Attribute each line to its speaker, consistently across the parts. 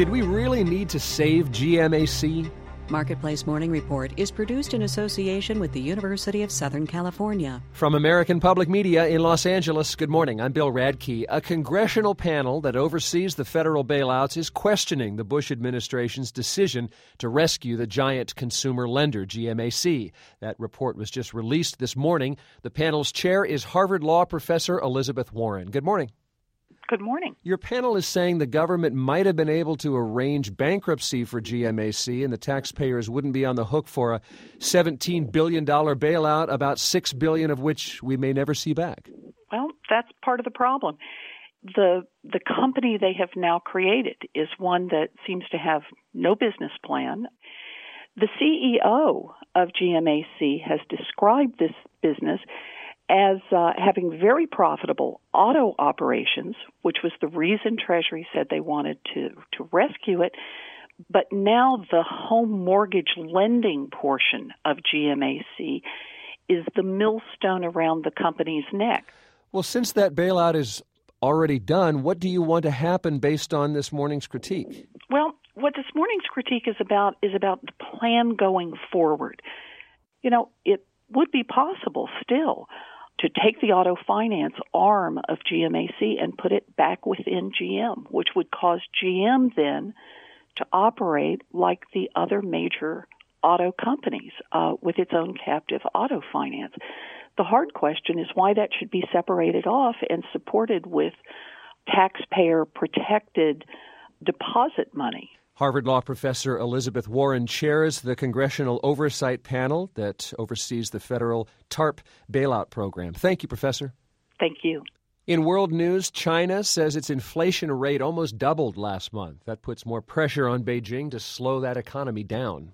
Speaker 1: Did we really need to save GMAC?
Speaker 2: Marketplace Morning Report is produced in association with the University of Southern California.
Speaker 1: From American Public Media in Los Angeles, good morning. I'm Bill Radke. A congressional panel that oversees the federal bailouts is questioning the Bush administration's decision to rescue the giant consumer lender, GMAC. That report was just released this morning. The panel's chair is Harvard Law professor Elizabeth Warren. Good morning.
Speaker 3: Good morning.
Speaker 1: Your panel is saying the government might have been able to arrange bankruptcy for GMAC and the taxpayers wouldn't be on the hook for a $17 billion bailout, about $6 billion of which we may never see back.
Speaker 3: Well, that's part of the problem. The company they have now created is one that seems to have no business plan. The CEO of GMAC has described this business as having very profitable auto operations, which was the reason Treasury said they wanted to rescue it. But now the home mortgage lending portion of GMAC is the millstone around the company's neck.
Speaker 1: Well, since that bailout is already done, what do you want to happen based on this morning's critique?
Speaker 3: Well, what this morning's critique is about the plan going forward. You know, it would be possible still to take the auto finance arm of GMAC and put it back within GM, which would cause GM then to operate like the other major auto companies with its own captive auto finance. The hard question is why that should be separated off and supported with taxpayer-protected deposit money.
Speaker 1: Harvard Law professor Elizabeth Warren chairs the Congressional Oversight Panel that oversees the federal TARP bailout program. Thank you, Professor.
Speaker 3: Thank you.
Speaker 1: In world news, China says its inflation rate almost doubled last month. That puts more pressure on Beijing to slow that economy down.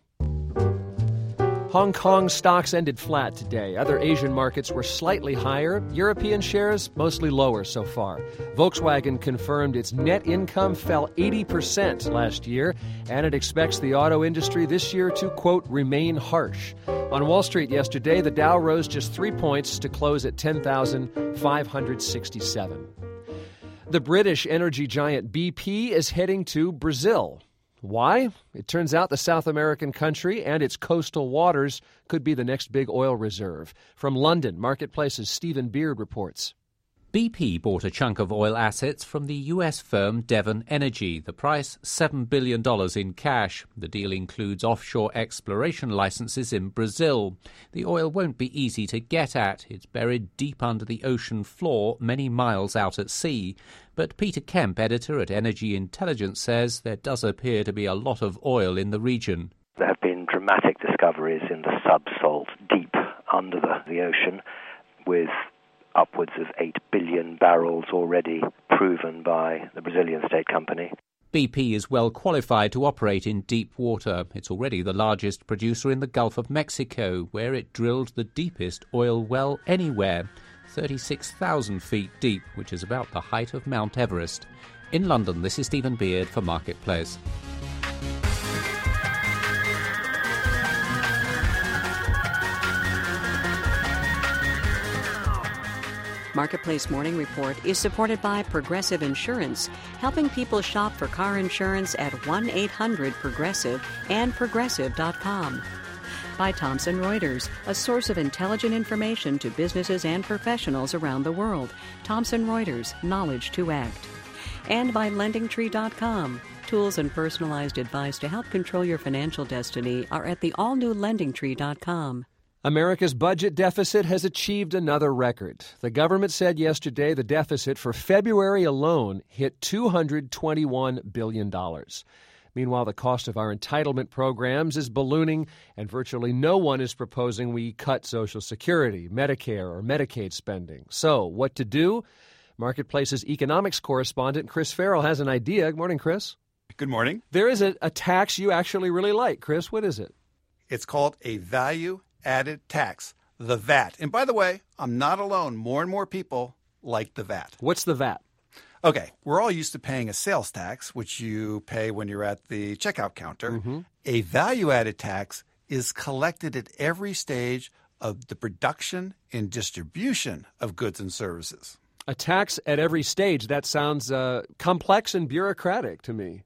Speaker 1: Hong Kong stocks ended flat today. Other Asian markets were slightly higher. European shares mostly lower so far. Volkswagen confirmed its net income fell 80% last year, and it expects the auto industry this year to, quote, remain harsh. On Wall Street yesterday, the Dow rose just 3 points to close at 10,567. The British energy giant BP is heading to Brazil. Why? It turns out the South American country and its coastal waters could be the next big oil reserve. From London, Marketplace's Stephen Beard reports.
Speaker 4: BP bought a chunk of oil assets from the U.S. firm Devon Energy. The price, $7 billion in cash. The deal includes offshore exploration licenses in Brazil. The oil won't be easy to get at. It's buried deep under the ocean floor, many miles out at sea. But Peter Kemp, editor at Energy Intelligence, says there does appear to be a lot of oil in the region.
Speaker 5: There have been dramatic discoveries in the subsalt deep under the ocean, with upwards of 8 billion barrels already proven by the Brazilian state company.
Speaker 4: BP is well qualified to operate in deep water. It's already the largest producer in the Gulf of Mexico, where it drilled the deepest oil well anywhere, 36,000 feet deep, which is about the height of Mount Everest. In London, this is Stephen Beard for Marketplace.
Speaker 2: Marketplace Morning Report is supported by Progressive Insurance, helping people shop for car insurance at 1-800-PROGRESSIVE and Progressive.com. By Thomson Reuters, a source of intelligent information to businesses and professionals around the world. Thomson Reuters, knowledge to act. And by LendingTree.com. Tools and personalized advice to help control your financial destiny are at the all-new LendingTree.com.
Speaker 1: America's budget deficit has achieved another record. The government said yesterday the deficit for February alone hit $221 billion. Meanwhile, the cost of our entitlement programs is ballooning, and virtually no one is proposing we cut Social Security, Medicare, or Medicaid spending. So, what to do? Marketplace's economics correspondent Chris Farrell has an idea. Good morning, Chris.
Speaker 6: Good morning.
Speaker 1: There is a tax you actually really like. Chris, what is it?
Speaker 6: It's called a value-added tax, the VAT. And by the way, I'm not alone. More and more people like the VAT.
Speaker 1: What's the VAT?
Speaker 6: Okay, we're all used to paying a sales tax, which you pay when you're at the checkout counter. Mm-hmm. A value-added tax is collected at every stage of the production and distribution of goods and services.
Speaker 1: A tax at every stage. That sounds complex and bureaucratic to me.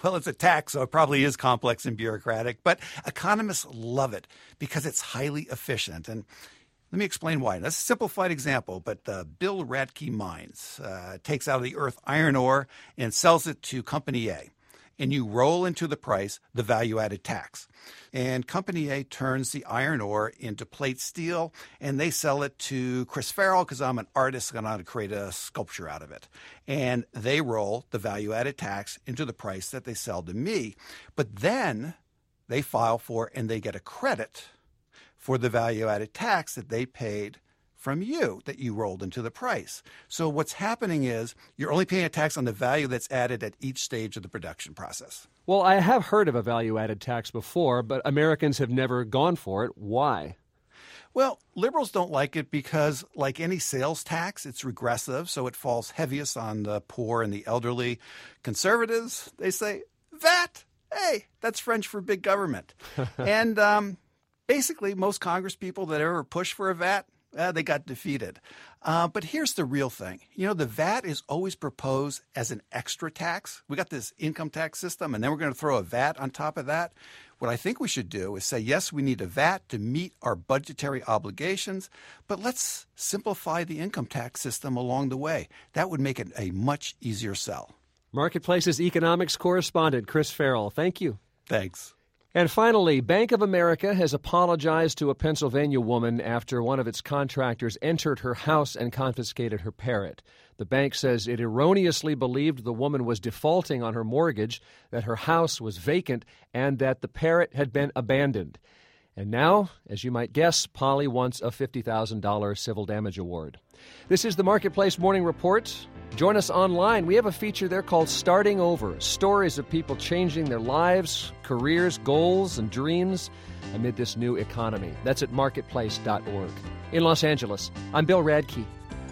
Speaker 6: Well, it's a tax, so it probably is complex and bureaucratic, but economists love it because it's highly efficient. And let me explain why. That's a simplified example, but Bill Radke Mines takes out of the earth iron ore and sells it to Company A. And you roll into the price the value-added tax. And Company A turns the iron ore into plate steel, and they sell it to Chris Farrell because I'm an artist and I want to create a sculpture out of it. And they roll the value-added tax into the price that they sell to me. But then they file for and they get a credit for the value-added tax that they paid from you that you rolled into the price. So what's happening is you're only paying a tax on the value that's added at each stage of the production process.
Speaker 1: Well, I have heard of a value-added tax before, but Americans have never gone for it. Why?
Speaker 6: Well, liberals don't like it because, like any sales tax, it's regressive, so it falls heaviest on the poor and the elderly. Conservatives, they say, VAT, hey, that's French for big government. And basically, most Congress people that ever pushed for a VAT, they got defeated. But here's the real thing. You know, the VAT is always proposed as an extra tax. We got this income tax system, and then we're going to throw a VAT on top of that. What I think we should do is say, yes, we need a VAT to meet our budgetary obligations, but let's simplify the income tax system along the way. That would make it a much easier sell.
Speaker 1: Marketplace's economics correspondent, Chris Farrell. Thank you.
Speaker 6: Thanks.
Speaker 1: And finally, Bank of America has apologized to a Pennsylvania woman after one of its contractors entered her house and confiscated her parrot. The bank says it erroneously believed the woman was defaulting on her mortgage, that her house was vacant, and that the parrot had been abandoned. And now, as you might guess, Polly wants a $50,000 civil damage award. This is the Marketplace Morning Report. Join us online. We have a feature there called Starting Over, stories of people changing their lives, careers, goals, and dreams amid this new economy. That's at marketplace.org. In Los Angeles, I'm Bill Radke.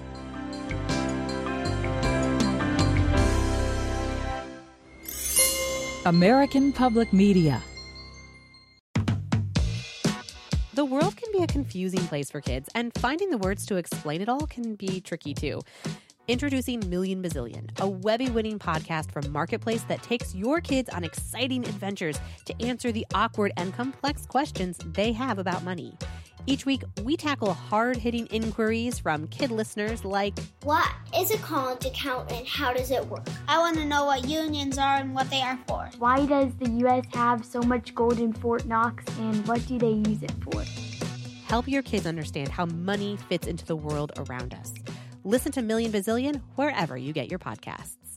Speaker 7: American Public Media.
Speaker 8: The world can be a confusing place for kids, and finding the words to explain it all can be tricky too. Introducing Million Bazillion, a Webby-winning podcast from Marketplace that takes your kids on exciting adventures to answer the awkward and complex questions they have about money. Each week, we tackle hard-hitting inquiries from kid listeners like,
Speaker 9: what is a college account and how does it work? I want to know what unions are and what they are for.
Speaker 10: Why does the U.S. have so much gold in Fort Knox and what do they use it for?
Speaker 8: Help your kids understand how money fits into the world around us. Listen to Million Bazillion wherever you get your podcasts.